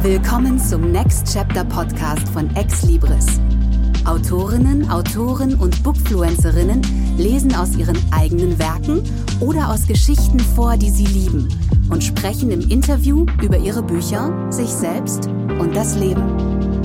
Willkommen zum Next Chapter Podcast von Ex Libris. Autorinnen, Autoren und Bookfluencerinnen lesen aus ihren eigenen Werken oder aus Geschichten vor, die sie lieben, und sprechen im Interview über ihre Bücher, sich selbst und das Leben.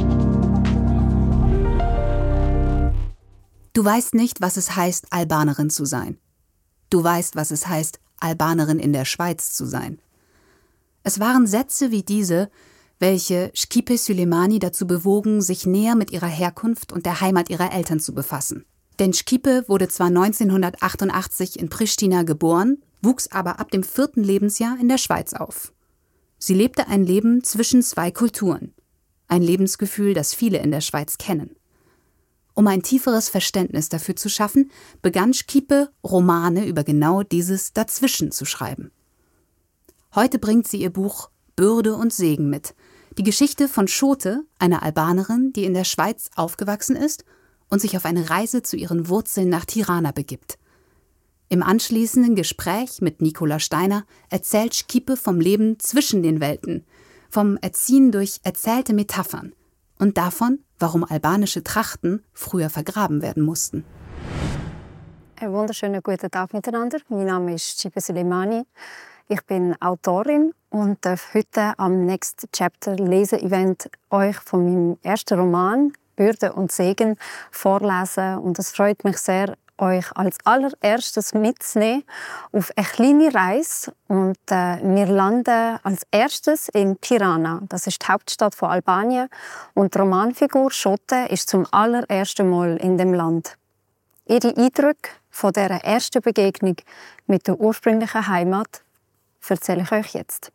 Du weißt nicht, was es heißt, Albanerin zu sein. Du weißt, was es heißt, Albanerin in der Schweiz zu sein. Es waren Sätze wie diese, welche Shkipe Süleymani dazu bewogen, sich näher mit ihrer Herkunft und der Heimat ihrer Eltern zu befassen. Denn Shkipe wurde zwar 1988 in Pristina geboren, wuchs aber ab dem 4. Lebensjahr in der Schweiz auf. Sie lebte ein Leben zwischen zwei Kulturen. Ein Lebensgefühl, das viele in der Schweiz kennen. Um ein tieferes Verständnis dafür zu schaffen, begann Shkipe, Romane über genau dieses Dazwischen zu schreiben. Heute bringt sie ihr Buch Bürde und Segen mit. Die Geschichte von Schote, einer Albanerin, die in der Schweiz aufgewachsen ist und sich auf eine Reise zu ihren Wurzeln nach Tirana begibt. Im anschließenden Gespräch mit Nicola Steiner erzählt Shkipe vom Leben zwischen den Welten, vom Erziehen durch erzählte Metaphern und davon, warum albanische Trachten früher vergraben werden mussten. Einen wunderschönen guten Tag miteinander. Mein Name ist Shkipe Süleymani. Ich bin Autorin und darf heute am Next Chapter Lese-Event euch von meinem ersten Roman «Bürde und Segen» vorlesen. Und es freut mich sehr, euch als allererstes mitzunehmen auf eine kleine Reise. Und wir landen als erstes in Tirana. Das ist die Hauptstadt von Albanien. Und die Romanfigur Schote ist zum allerersten Mal in dem Land. Ihre Eindrücke von dieser ersten Begegnung mit der ursprünglichen Heimat erzähle ich euch jetzt.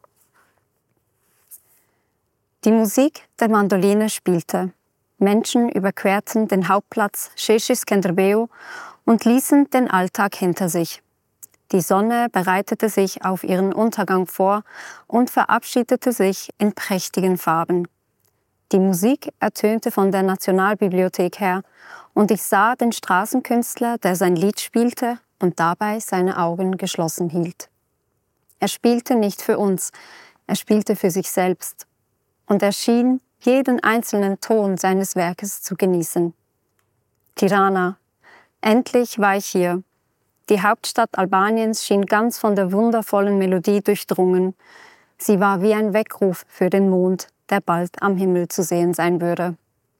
Die Musik der Mandoline spielte. Menschen überquerten den Hauptplatz Sheshe-Skenderbeu und ließen den Alltag hinter sich. Die Sonne bereitete sich auf ihren Untergang vor und verabschiedete sich in prächtigen Farben. Die Musik ertönte von der Nationalbibliothek her und ich sah den Straßenkünstler, der sein Lied spielte und dabei seine Augen geschlossen hielt. Er spielte nicht für uns, er spielte für sich selbst. Und er schien, jeden einzelnen Ton seines Werkes zu genießen. Tirana. Endlich war ich hier. Die Hauptstadt Albaniens schien ganz von der wundervollen Melodie durchdrungen. Sie war wie ein Weckruf für den Mond, der bald am Himmel zu sehen sein würde.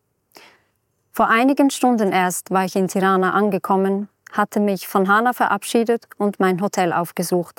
Vor einigen Stunden erst war ich in Tirana angekommen, hatte mich von Hana verabschiedet und mein Hotel aufgesucht.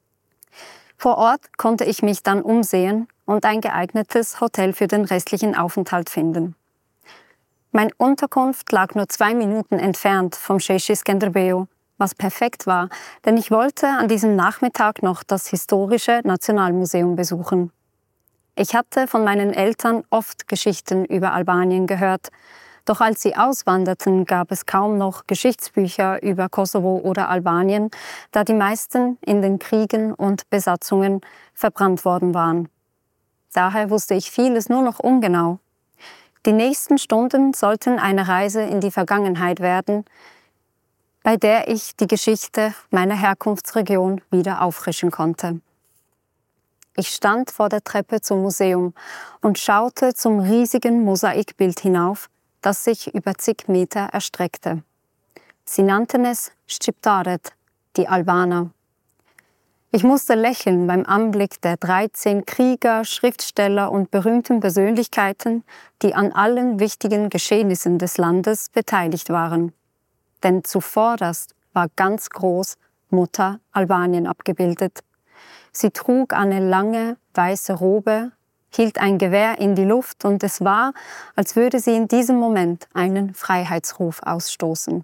Vor Ort konnte ich mich dann umsehen und ein geeignetes Hotel für den restlichen Aufenthalt finden. Meine Unterkunft lag nur 2 Minuten entfernt vom Sheshe-Skenderbeu, was perfekt war, denn ich wollte an diesem Nachmittag noch das historische Nationalmuseum besuchen. Ich hatte von meinen Eltern oft Geschichten über Albanien gehört, doch als sie auswanderten, gab es kaum noch Geschichtsbücher über Kosovo oder Albanien, da die meisten in den Kriegen und Besatzungen verbrannt worden waren. Daher wusste ich vieles nur noch ungenau. Die nächsten Stunden sollten eine Reise in die Vergangenheit werden, bei der ich die Geschichte meiner Herkunftsregion wieder auffrischen konnte. Ich stand vor der Treppe zum Museum und schaute zum riesigen Mosaikbild hinauf, das sich über zig Meter erstreckte. Sie nannten es Shqiptaret, die Albaner. Ich musste lächeln beim Anblick der 13 Krieger, Schriftsteller und berühmten Persönlichkeiten, die an allen wichtigen Geschehnissen des Landes beteiligt waren. Denn zuvorderst war ganz groß Mutter Albanien abgebildet. Sie trug eine lange, weiße Robe, hielt ein Gewehr in die Luft und es war, als würde sie in diesem Moment einen Freiheitsruf ausstoßen.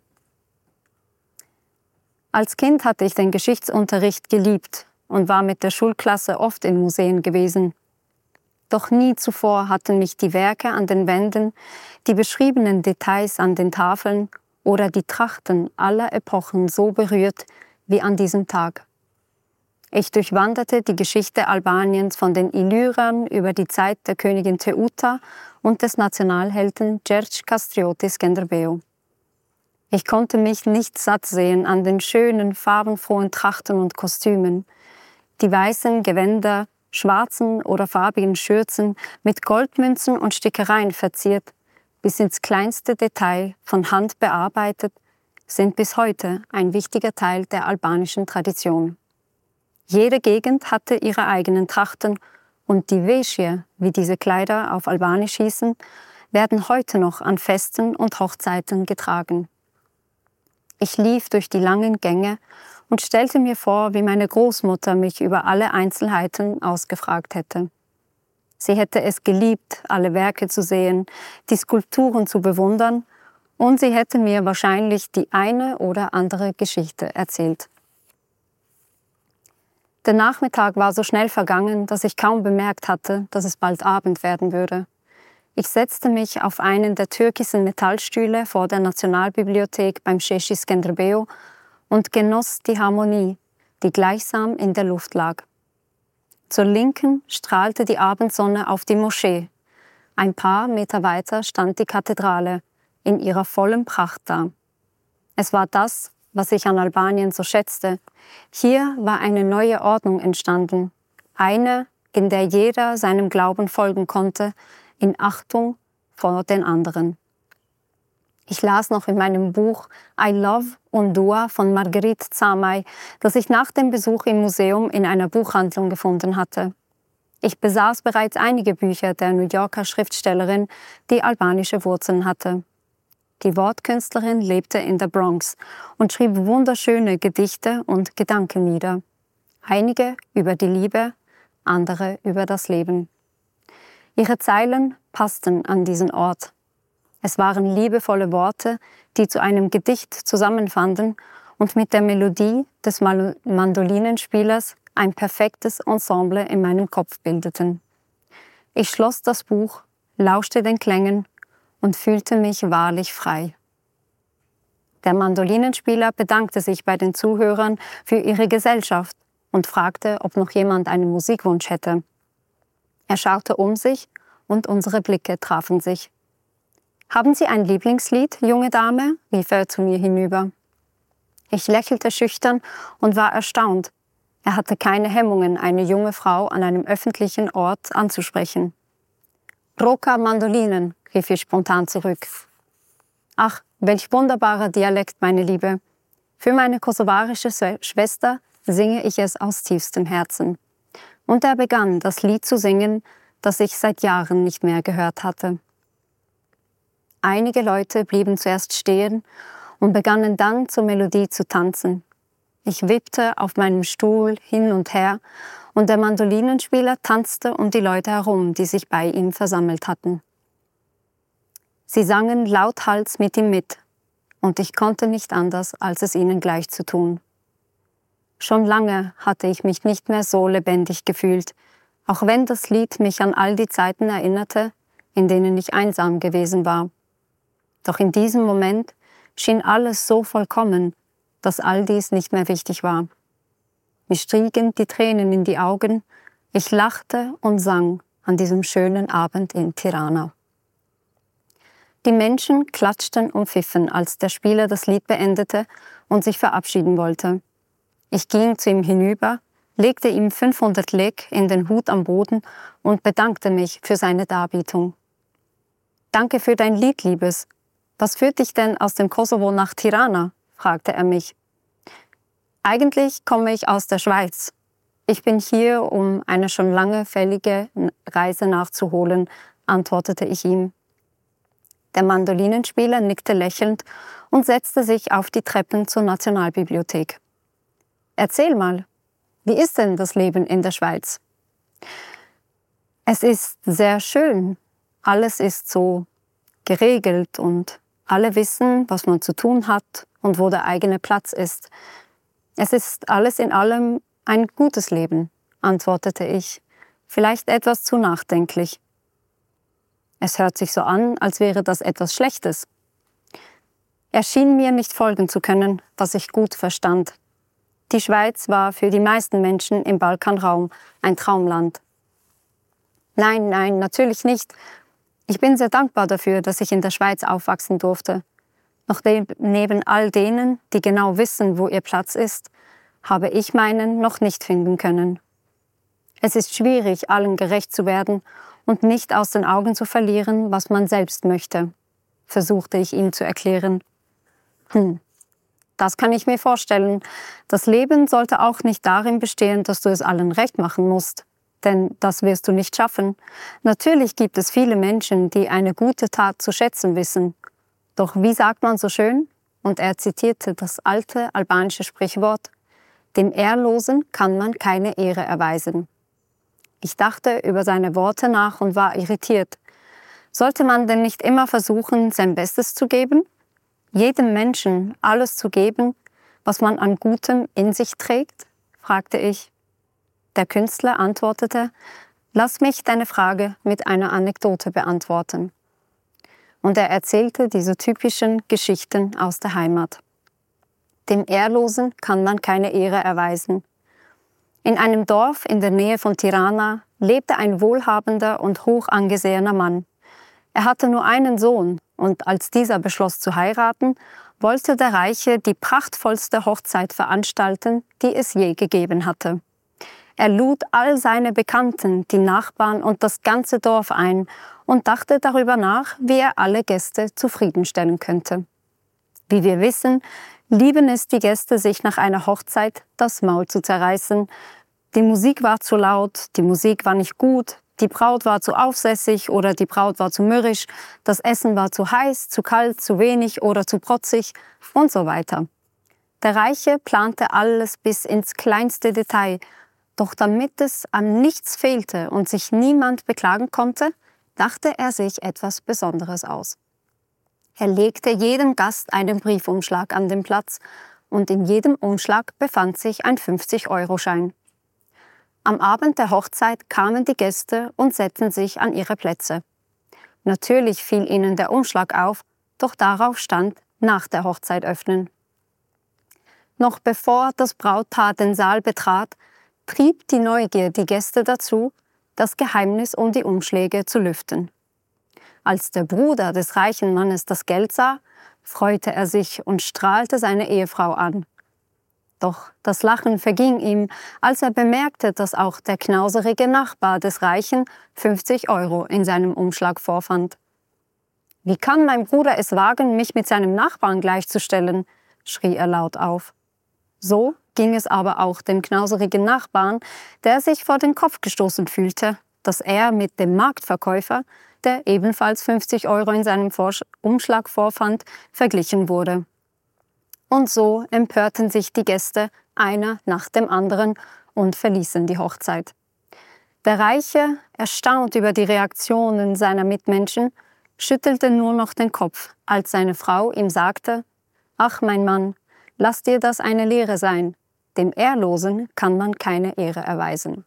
Als Kind hatte ich den Geschichtsunterricht geliebt und war mit der Schulklasse oft in Museen gewesen. Doch nie zuvor hatten mich die Werke an den Wänden, die beschriebenen Details an den Tafeln oder die Trachten aller Epochen so berührt wie an diesem Tag. Ich durchwanderte die Geschichte Albaniens von den Illyrern über die Zeit der Königin Teuta und des Nationalhelden Gjergj Kastrioti Skenderbeu. Ich konnte mich nicht satt sehen an den schönen, farbenfrohen Trachten und Kostümen. Die weißen Gewänder schwarzen oder farbigen Schürzen mit Goldmünzen und Stickereien verziert, bis ins kleinste Detail von Hand bearbeitet, sind bis heute ein wichtiger Teil der albanischen Tradition. Jede Gegend hatte ihre eigenen Trachten und die Vesje, wie diese Kleider auf Albanisch hießen, werden heute noch an Festen und Hochzeiten getragen. Ich lief durch die langen Gänge und stellte mir vor, wie meine Großmutter mich über alle Einzelheiten ausgefragt hätte. Sie hätte es geliebt, alle Werke zu sehen, die Skulpturen zu bewundern, und sie hätte mir wahrscheinlich die eine oder andere Geschichte erzählt. Der Nachmittag war so schnell vergangen, dass ich kaum bemerkt hatte, dass es bald Abend werden würde. Ich setzte mich auf einen der türkischen Metallstühle vor der Nationalbibliothek beim Šeši Skenderbeu und genoss die Harmonie, die gleichsam in der Luft lag. Zur Linken strahlte die Abendsonne auf die Moschee. Ein paar Meter weiter stand die Kathedrale, in ihrer vollen Pracht da. Es war das, was ich an Albanien so schätzte. Hier war eine neue Ordnung entstanden. Eine, in der jeder seinem Glauben folgen konnte, in Achtung vor den anderen. Ich las noch in meinem Buch I Love Undua von Marguerite Zamay, das ich nach dem Besuch im Museum in einer Buchhandlung gefunden hatte. Ich besaß bereits einige Bücher der New Yorker Schriftstellerin, die albanische Wurzeln hatte. Die Wortkünstlerin lebte in der Bronx und schrieb wunderschöne Gedichte und Gedankenlieder. Einige über die Liebe, andere über das Leben. Ihre Zeilen passten an diesen Ort. Es waren liebevolle Worte, die zu einem Gedicht zusammenfanden und mit der Melodie des Mandolinenspielers ein perfektes Ensemble in meinem Kopf bildeten. Ich schloss das Buch, lauschte den Klängen und fühlte mich wahrlich frei. Der Mandolinenspieler bedankte sich bei den Zuhörern für ihre Gesellschaft und fragte, ob noch jemand einen Musikwunsch hätte. Er schaute um sich und unsere Blicke trafen sich. »Haben Sie ein Lieblingslied, junge Dame?« rief er zu mir hinüber. Ich lächelte schüchtern und war erstaunt. Er hatte keine Hemmungen, eine junge Frau an einem öffentlichen Ort anzusprechen. »Roka Mandolinen«, rief ich spontan zurück. »Ach, welch wunderbarer Dialekt, meine Liebe. Für meine kosovarische Schwester singe ich es aus tiefstem Herzen.« Und er begann, das Lied zu singen, das ich seit Jahren nicht mehr gehört hatte. Einige Leute blieben zuerst stehen und begannen dann zur Melodie zu tanzen. Ich wippte auf meinem Stuhl hin und her und der Mandolinenspieler tanzte um die Leute herum, die sich bei ihm versammelt hatten. Sie sangen lauthals mit ihm mit und ich konnte nicht anders, als es ihnen gleich zu tun. Schon lange hatte ich mich nicht mehr so lebendig gefühlt, auch wenn das Lied mich an all die Zeiten erinnerte, in denen ich einsam gewesen war. Doch in diesem Moment schien alles so vollkommen, dass all dies nicht mehr wichtig war. Mir stiegen die Tränen in die Augen, ich lachte und sang an diesem schönen Abend in Tirana. Die Menschen klatschten und pfiffen, als der Spieler das Lied beendete und sich verabschieden wollte. Ich ging zu ihm hinüber, legte ihm 500 lek in den Hut am Boden und bedankte mich für seine Darbietung. »Danke für dein Lied, Liebes. Was führt dich denn aus dem Kosovo nach Tirana?« fragte er mich. »Eigentlich komme ich aus der Schweiz. Ich bin hier, um eine schon lange fällige Reise nachzuholen«, antwortete ich ihm. Der Mandolinenspieler nickte lächelnd und setzte sich auf die Treppen zur Nationalbibliothek. »Erzähl mal, wie ist denn das Leben in der Schweiz?« »Es ist sehr schön. Alles ist so geregelt und alle wissen, was man zu tun hat und wo der eigene Platz ist. Es ist alles in allem ein gutes Leben«, antwortete ich, vielleicht etwas zu nachdenklich. Es hört sich so an, als wäre das etwas Schlechtes. Er schien mir nicht folgen zu können, was ich gut verstand. Die Schweiz war für die meisten Menschen im Balkanraum ein Traumland. Nein, natürlich nicht. Ich bin sehr dankbar dafür, dass ich in der Schweiz aufwachsen durfte. Doch neben all denen, die genau wissen, wo ihr Platz ist, habe ich meinen noch nicht finden können. Es ist schwierig, allen gerecht zu werden und nicht aus den Augen zu verlieren, was man selbst möchte, versuchte ich ihm zu erklären. Das kann ich mir vorstellen. Das Leben sollte auch nicht darin bestehen, dass du es allen recht machen musst. Denn das wirst du nicht schaffen. Natürlich gibt es viele Menschen, die eine gute Tat zu schätzen wissen. Doch wie sagt man so schön? Und er zitierte das alte albanische Sprichwort: Dem Ehrlosen kann man keine Ehre erweisen. Ich dachte über seine Worte nach und war irritiert. Sollte man denn nicht immer versuchen, sein Bestes zu geben? Jedem Menschen alles zu geben, was man an Gutem in sich trägt? Fragte ich. Der Künstler antwortete: Lass mich deine Frage mit einer Anekdote beantworten. Und er erzählte diese typischen Geschichten aus der Heimat. Dem Ehrlosen kann man keine Ehre erweisen. In einem Dorf in der Nähe von Tirana lebte ein wohlhabender und hoch angesehener Mann. Er hatte nur einen Sohn, und als dieser beschloss zu heiraten, wollte der Reiche die prachtvollste Hochzeit veranstalten, die es je gegeben hatte. Er lud all seine Bekannten, die Nachbarn und das ganze Dorf ein und dachte darüber nach, wie er alle Gäste zufriedenstellen könnte. Wie wir wissen, lieben es die Gäste, sich nach einer Hochzeit das Maul zu zerreißen. Die Musik war zu laut, die Musik war nicht gut, die Braut war zu aufsässig oder die Braut war zu mürrisch, das Essen war zu heiß, zu kalt, zu wenig oder zu protzig und so weiter. Der Reiche plante alles bis ins kleinste Detail. Doch damit es an nichts fehlte und sich niemand beklagen konnte, dachte er sich etwas Besonderes aus. Er legte jedem Gast einen Briefumschlag an den Platz und in jedem Umschlag befand sich ein 50-Euro-Schein. Am Abend der Hochzeit kamen die Gäste und setzten sich an ihre Plätze. Natürlich fiel ihnen der Umschlag auf, doch darauf stand: nach der Hochzeit öffnen. Noch bevor das Brautpaar den Saal betrat, trieb die Neugier die Gäste dazu, das Geheimnis um die Umschläge zu lüften. Als der Bruder des reichen Mannes das Geld sah, freute er sich und strahlte seine Ehefrau an. Doch das Lachen verging ihm, als er bemerkte, dass auch der knauserige Nachbar des Reichen 50 Euro in seinem Umschlag vorfand. »Wie kann mein Bruder es wagen, mich mit seinem Nachbarn gleichzustellen?« schrie er laut auf. So ging es aber auch dem knauserigen Nachbarn, der sich vor den Kopf gestoßen fühlte, dass er mit dem Marktverkäufer, der ebenfalls 50 Euro in seinem Umschlag vorfand, verglichen wurde. Und so empörten sich die Gäste einer nach dem anderen und verließen die Hochzeit. Der Reiche, erstaunt über die Reaktionen seiner Mitmenschen, schüttelte nur noch den Kopf, als seine Frau ihm sagte: »Ach, mein Mann, lass dir das eine Lehre sein. Dem Ehrlosen kann man keine Ehre erweisen.«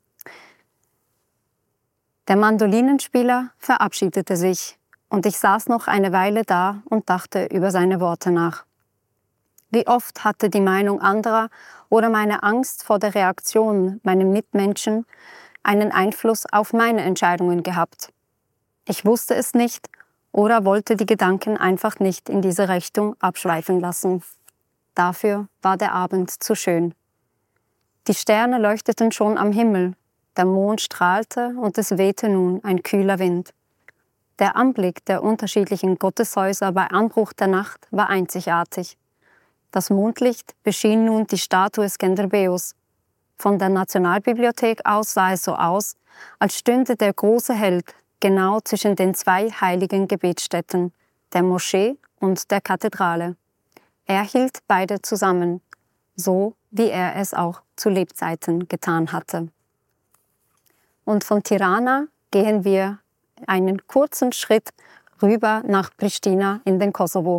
Der Mandolinenspieler verabschiedete sich und ich saß noch eine Weile da und dachte über seine Worte nach. Wie oft hatte die Meinung anderer oder meine Angst vor der Reaktion meiner Mitmenschen einen Einfluss auf meine Entscheidungen gehabt? Ich wusste es nicht oder wollte die Gedanken einfach nicht in diese Richtung abschweifen lassen. Dafür war der Abend zu schön. Die Sterne leuchteten schon am Himmel, der Mond strahlte und es wehte nun ein kühler Wind. Der Anblick der unterschiedlichen Gotteshäuser bei Anbruch der Nacht war einzigartig. Das Mondlicht beschien nun die Statue Skenderbeos. Von der Nationalbibliothek aus sah es so aus, als stünde der große Held genau zwischen den zwei heiligen Gebetsstätten, der Moschee und der Kathedrale. Er hielt beide zusammen, so wie er es auch zu Lebzeiten getan hatte. Und von Tirana gehen wir einen kurzen Schritt rüber nach Pristina in den Kosovo.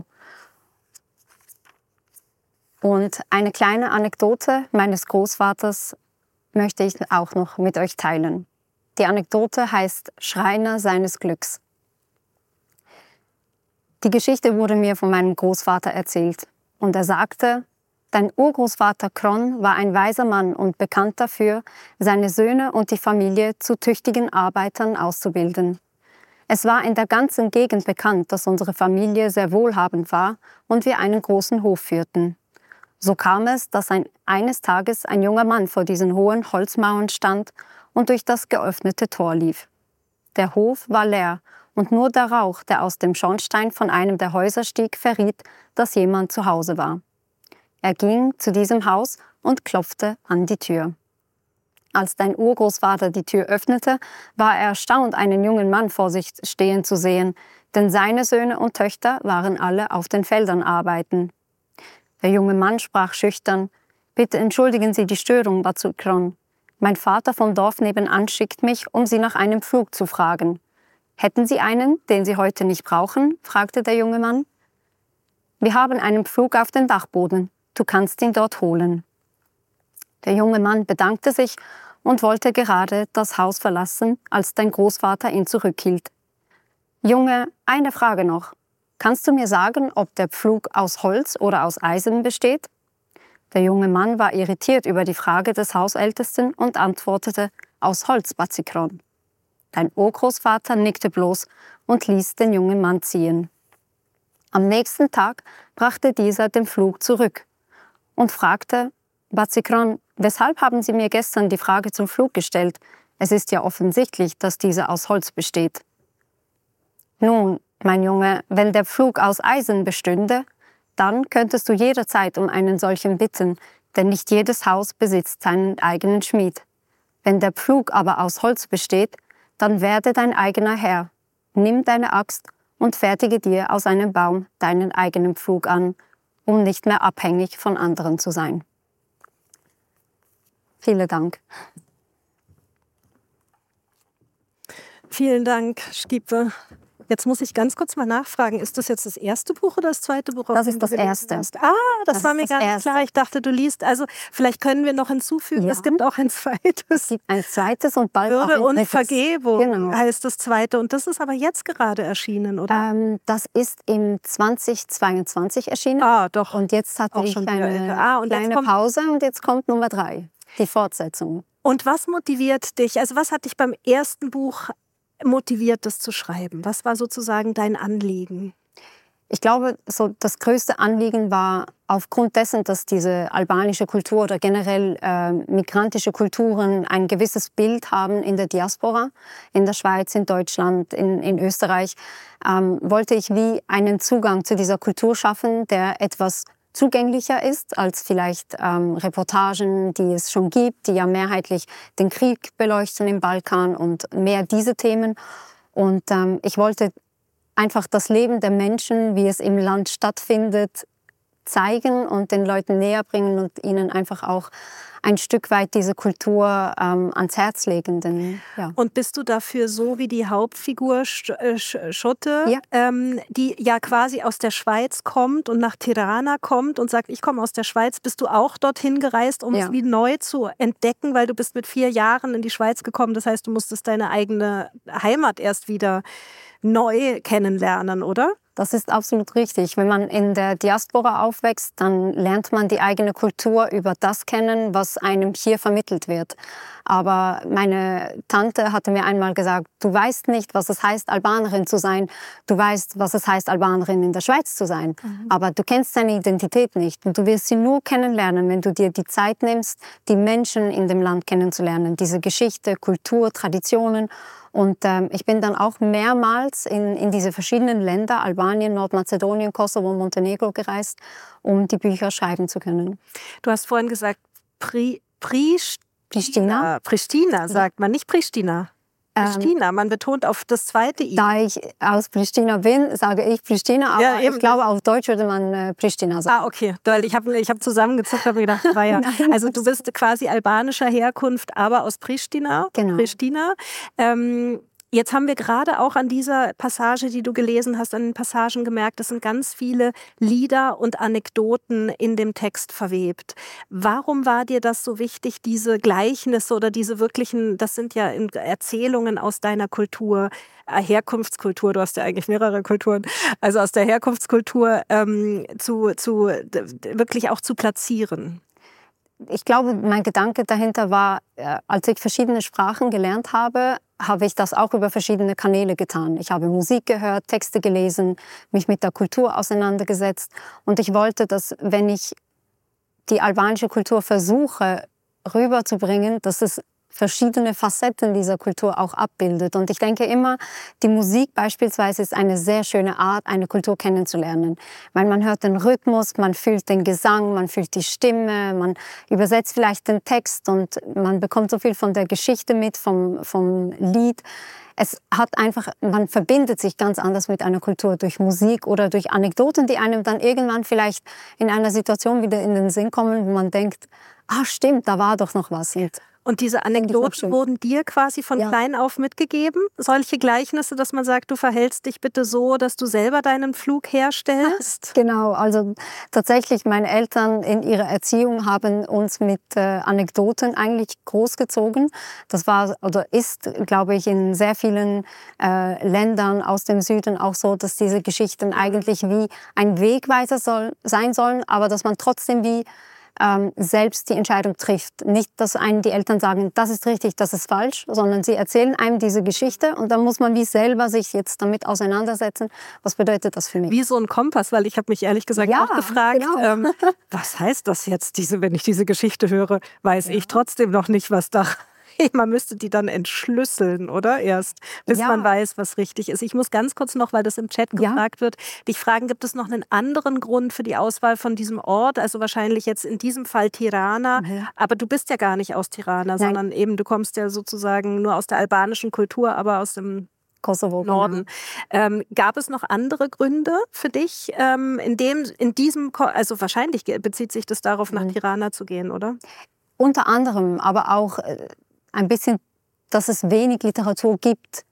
Und eine kleine Anekdote meines Großvaters möchte ich auch noch mit euch teilen. Die Anekdote heißt Schreiner seines Glücks. Die Geschichte wurde mir von meinem Großvater erzählt und er sagte: Dein Urgroßvater Kron war ein weiser Mann und bekannt dafür, seine Söhne und die Familie zu tüchtigen Arbeitern auszubilden. Es war in der ganzen Gegend bekannt, dass unsere Familie sehr wohlhabend war und wir einen großen Hof führten. So kam es, dass eines Tages ein junger Mann vor diesen hohen Holzmauern stand und durch das geöffnete Tor lief. Der Hof war leer und nur der Rauch, der aus dem Schornstein von einem der Häuser stieg, verriet, dass jemand zu Hause war. Er ging zu diesem Haus und klopfte an die Tür. Als dein Urgroßvater die Tür öffnete, war er erstaunt, einen jungen Mann vor sich stehen zu sehen, denn seine Söhne und Töchter waren alle auf den Feldern arbeiten. Der junge Mann sprach schüchtern: »Bitte entschuldigen Sie die Störung, Bazikron. Mein Vater vom Dorf nebenan schickt mich, um Sie nach einem Pflug zu fragen.« »Hätten Sie einen, den Sie heute nicht brauchen?« fragte der junge Mann. »Wir haben einen Pflug auf den Dachboden. Du kannst ihn dort holen.« Der junge Mann bedankte sich und wollte gerade das Haus verlassen, als dein Großvater ihn zurückhielt. »Junge, eine Frage noch. Kannst du mir sagen, ob der Pflug aus Holz oder aus Eisen besteht?« Der junge Mann war irritiert über die Frage des Hausältesten und antwortete: »Aus Holz, Bazikron.« Dein Urgroßvater nickte bloß und ließ den jungen Mann ziehen. Am nächsten Tag brachte dieser den Pflug zurück und fragte: »Bazikron, weshalb haben Sie mir gestern die Frage zum Pflug gestellt? Es ist ja offensichtlich, dass dieser aus Holz besteht.« »Nun, mein Junge, wenn der Pflug aus Eisen bestünde, dann könntest du jederzeit um einen solchen bitten, denn nicht jedes Haus besitzt seinen eigenen Schmied. Wenn der Pflug aber aus Holz besteht, dann werde dein eigener Herr. Nimm deine Axt und fertige dir aus einem Baum deinen eigenen Pflug an, um nicht mehr abhängig von anderen zu sein.« Vielen Dank. Vielen Dank, Schipe. Jetzt muss ich ganz kurz mal nachfragen, ist das jetzt das erste Buch oder das zweite Buch? Das ist das erste. Das war mir gar nicht klar. Ich dachte, du liest. Also vielleicht können wir noch hinzufügen, es gibt auch ein zweites. Es gibt ein zweites und bald Würde auch ein und Vergebung Genau. heißt das zweite. Und das ist aber jetzt gerade erschienen, oder? Das ist im 2022 erschienen. Doch. Und jetzt hatte ich eine kleine Pause und jetzt kommt Nummer 3, die Fortsetzung. Und was motiviert dich? Also was hat dich beim ersten Buch motiviert, das zu schreiben? Was war sozusagen dein Anliegen? Ich glaube, so das größte Anliegen war aufgrund dessen, dass diese albanische Kultur oder generell migrantische Kulturen ein gewisses Bild haben in der Diaspora, in der Schweiz, in Deutschland, in Österreich, wollte ich wie einen Zugang zu dieser Kultur schaffen, der etwas zugänglicher ist als vielleicht Reportagen, die es schon gibt, die ja mehrheitlich den Krieg beleuchten im Balkan und mehr diese Themen. Und ich wollte einfach das Leben der Menschen, wie es im Land stattfindet, zeigen und den Leuten näher bringen und ihnen einfach auch ein Stück weit diese Kultur ans Herz legen. Denn, ja. Und bist du dafür so wie die Hauptfigur Schotte, die ja quasi aus der Schweiz kommt und nach Tirana kommt und sagt, ich komme aus der Schweiz, bist du auch dorthin gereist, um es wie neu zu entdecken, weil du bist mit 4 Jahren in die Schweiz gekommen, das heißt, du musstest deine eigene Heimat erst wieder neu kennenlernen, oder? Das ist absolut richtig. Wenn man in der Diaspora aufwächst, dann lernt man die eigene Kultur über das kennen, was einem hier vermittelt wird. Aber meine Tante hatte mir einmal gesagt, du weißt nicht, was es heißt, Albanerin zu sein. Du weißt, was es heißt, Albanerin in der Schweiz zu sein. Aber du kennst deine Identität nicht. Und du wirst sie nur kennenlernen, wenn du dir die Zeit nimmst, die Menschen in dem Land kennenzulernen. Diese Geschichte, Kultur, Traditionen. Und ich bin dann auch mehrmals in diese verschiedenen Länder, Albanien, Nordmazedonien, Kosovo und Montenegro gereist, um die Bücher schreiben zu können. Du hast vorhin gesagt, Pristina. Pristina sagt man, nicht Pristina. Pristina, man betont auf das zweite I. Da ich aus Pristina bin, sage ich Pristina, aber ich glaube, auf Deutsch würde man Pristina sagen. Okay, weil ich hab zusammengezuckt, habe mir gedacht, war ja. Also du bist quasi albanischer Herkunft, aber aus Pristina. Genau. Pristina. Jetzt haben wir gerade auch an dieser Passage, die du gelesen hast, an den Passagen gemerkt, es sind ganz viele Lieder und Anekdoten in dem Text verwebt. Warum war dir das so wichtig, diese Gleichnisse oder diese wirklichen, das sind ja Erzählungen aus deiner Kultur, Herkunftskultur, du hast ja eigentlich mehrere Kulturen, also aus der Herkunftskultur wirklich auch zu platzieren? Ich glaube, mein Gedanke dahinter war, als ich verschiedene Sprachen gelernt habe, habe ich das auch über verschiedene Kanäle getan. Ich habe Musik gehört, Texte gelesen, mich mit der Kultur auseinandergesetzt. Und ich wollte, dass, wenn ich die albanische Kultur versuche rüberzubringen, dass es verschiedene Facetten dieser Kultur auch abbildet. Und ich denke immer, die Musik beispielsweise ist eine sehr schöne Art, eine Kultur kennenzulernen. Weil man hört den Rhythmus, man fühlt den Gesang, man fühlt die Stimme, man übersetzt vielleicht den Text und man bekommt so viel von der Geschichte mit, vom Lied. Es hat einfach, man verbindet sich ganz anders mit einer Kultur durch Musik oder durch Anekdoten, die einem dann irgendwann vielleicht in einer Situation wieder in den Sinn kommen, wo man denkt, stimmt, da war doch noch was. Und diese Anekdoten wurden dir quasi von klein auf mitgegeben? Solche Gleichnisse, dass man sagt, du verhältst dich bitte so, dass du selber deinen Flug herstellst? Genau, also tatsächlich meine Eltern in ihrer Erziehung haben uns mit Anekdoten eigentlich großgezogen. Das war oder ist, glaube ich, in sehr vielen Ländern aus dem Süden auch so, dass diese Geschichten eigentlich wie ein Wegweiser sein sollen, aber dass man trotzdem wie selbst die Entscheidung trifft. Nicht, dass einem die Eltern sagen, das ist richtig, das ist falsch, sondern sie erzählen einem diese Geschichte und dann muss man wie selber sich jetzt damit auseinandersetzen. Was bedeutet das für mich? Wie so ein Kompass, weil ich habe mich ehrlich gesagt auch gefragt, genau. Was heißt das jetzt, wenn ich diese Geschichte höre, weiß ich trotzdem noch nicht, was da... Man müsste die dann entschlüsseln, oder? Erst, bis man weiß, was richtig ist. Ich muss ganz kurz noch, weil das im Chat gefragt wird, dich fragen, gibt es noch einen anderen Grund für die Auswahl von diesem Ort? Also wahrscheinlich jetzt in diesem Fall Tirana. Ja. Aber du bist ja gar nicht aus Tirana, sondern eben, du kommst ja sozusagen nur aus der albanischen Kultur, aber aus dem Kosovo, Norden. Gab es noch andere Gründe für dich, also wahrscheinlich bezieht sich das darauf, nach Tirana zu gehen, oder? Unter anderem, aber auch ein bisschen, dass es wenig Literatur gibt,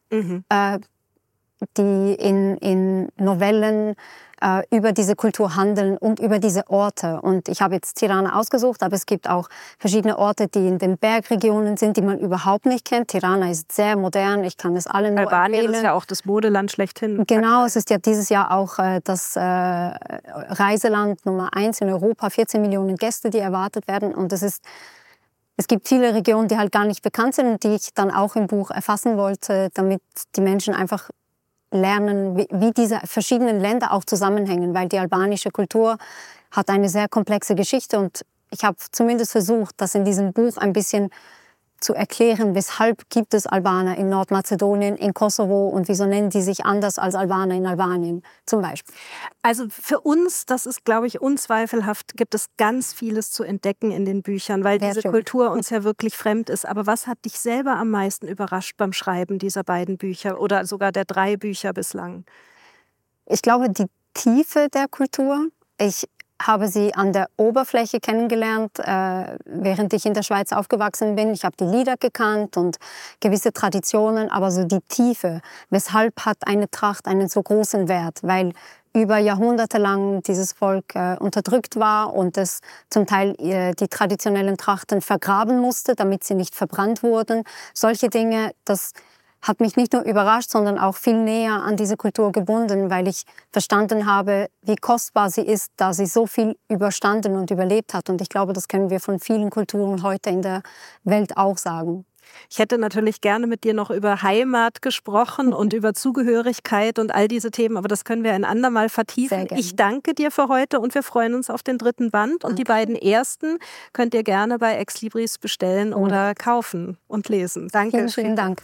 die in Novellen über diese Kultur handeln und über diese Orte. Und ich habe jetzt Tirana ausgesucht, aber es gibt auch verschiedene Orte, die in den Bergregionen sind, die man überhaupt nicht kennt. Tirana ist sehr modern, ich kann es allen nur empfehlen. Albanien ist ja auch das Modeland schlechthin. Genau, es ist ja dieses Jahr auch das Reiseland Nummer 1 in Europa, 14 Millionen Gäste, die erwartet werden. Und es gibt viele Regionen, die halt gar nicht bekannt sind und die ich dann auch im Buch erfassen wollte, damit die Menschen einfach lernen, wie diese verschiedenen Länder auch zusammenhängen, weil die albanische Kultur hat eine sehr komplexe Geschichte und ich habe zumindest versucht, das in diesem Buch ein bisschen zu erklären, weshalb gibt es Albaner in Nordmazedonien, in Kosovo und wieso nennen die sich anders als Albaner in Albanien zum Beispiel. Also für uns, das ist, glaube ich, unzweifelhaft, gibt es ganz vieles zu entdecken in den Büchern, weil diese Kultur uns ja wirklich fremd ist. Aber was hat dich selber am meisten überrascht beim Schreiben dieser beiden Bücher oder sogar der 3 Bücher bislang? Ich glaube, die Tiefe der Kultur. Ich habe sie an der Oberfläche kennengelernt, während ich in der Schweiz aufgewachsen bin. Ich habe die Lieder gekannt und gewisse Traditionen, aber so die Tiefe. Weshalb hat eine Tracht einen so großen Wert? Weil über Jahrhunderte lang dieses Volk unterdrückt war und es zum Teil die traditionellen Trachten vergraben musste, damit sie nicht verbrannt wurden. Solche Dinge, das hat mich nicht nur überrascht, sondern auch viel näher an diese Kultur gebunden, weil ich verstanden habe, wie kostbar sie ist, da sie so viel überstanden und überlebt hat. Und ich glaube, das können wir von vielen Kulturen heute in der Welt auch sagen. Ich hätte natürlich gerne mit dir noch über Heimat gesprochen und über Zugehörigkeit und all diese Themen, aber das können wir ein andermal vertiefen. Ich danke dir für heute und wir freuen uns auf den 3. Band. Und die beiden ersten könnt ihr gerne bei Exlibris bestellen oder kaufen und lesen. Danke. Vielen Dank.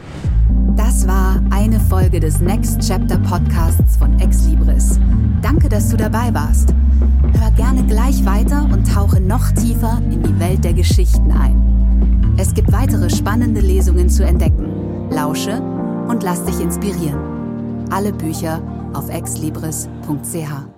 Das war eine Folge des Next Chapter Podcasts von Exlibris. Danke, dass du dabei warst. Hör gerne gleich weiter und tauche noch tiefer in die Welt der Geschichten ein. Es gibt weitere spannende Lesungen zu entdecken. Lausche und lass dich inspirieren. Alle Bücher auf exlibris.ch.